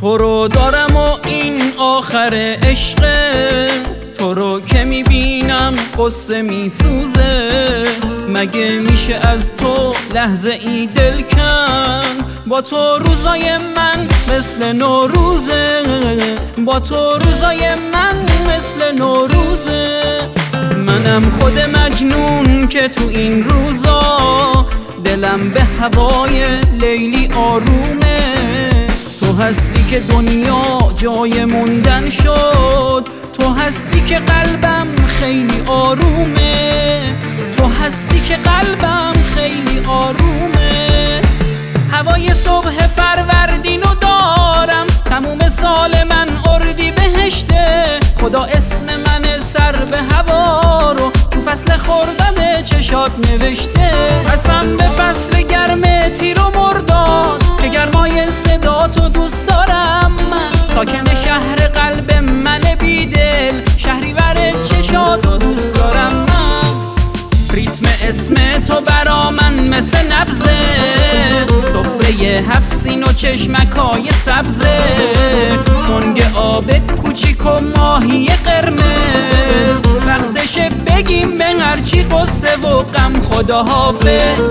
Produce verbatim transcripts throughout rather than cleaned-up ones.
تو رو دارم و این آخر عشقه، تو رو که میبینم قصه میسوزه. مگه میشه از تو لحظه ای دل کن؟ با تو روزای من مثل نوروزه، با تو روزای من مثل نوروزه. منم خود مجنون که تو این روزا دلم به هوای لیلی آرومه. تو هستی که دنیا جای موندن شد، تو هستی که قلبم خیلی آرومه، تو هستی که قلبم خیلی آرومه. هوای صبح فروردینو دارم، تموم سال من اردی بهشته. خدا اسم من سر به هوا رو تو فصل خرداد چشات نوشته. قسم به فصل گرم تیر و مرداد که گرمای صدا تو دوست دارم من. ساکن شهر قلب من بیدل، شهریور چشاتو دوست دارم من. ریتم اسم تو برا من مثل نبضه، سفره هفت سین و چشمکای سبزه. تنگ آب کوچیک و ماهی قرمز، وقتشه بگیم به هرچی قصه و غم خدا حافظ.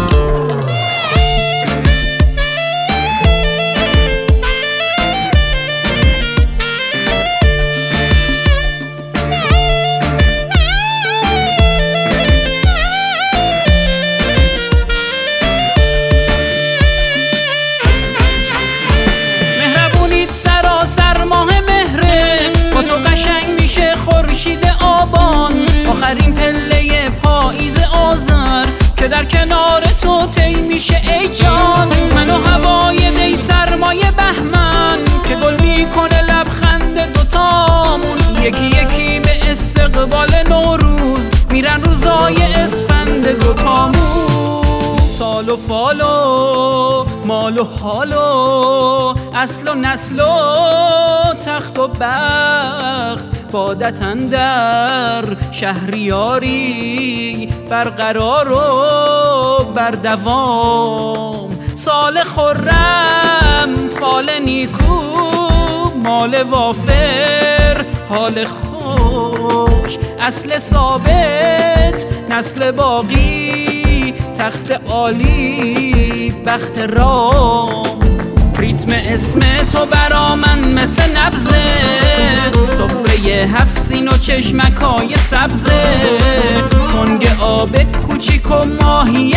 خورشید آبان آخرین پله پاییز آذر که در کنار تو طی میشه ای جان. من و هوای دی سرمایه بهمن که گل میکنه لبخند دوتامون. یکی یکی به استقبال نوروز میرن روزای اسفند دوتامون. سال و فالو مال و حالو اصل و نسل و تخت و بخت بادت اندر شهریاری برقرار و بر دوام. سال خرم فال نیکو مال وافر حال خوش. اصل ثابت نسل باقی تخت عالی بخت رام. ریتم اسم تو برا من مثل نبضه، سفره هفت سین و چشمکای سبزه. تنگ آب کوچیک و ماهی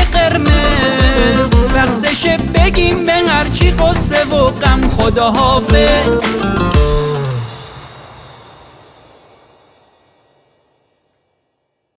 قرمز، وقتشه بگیم به هرچی قصه و غم خدا حافظ.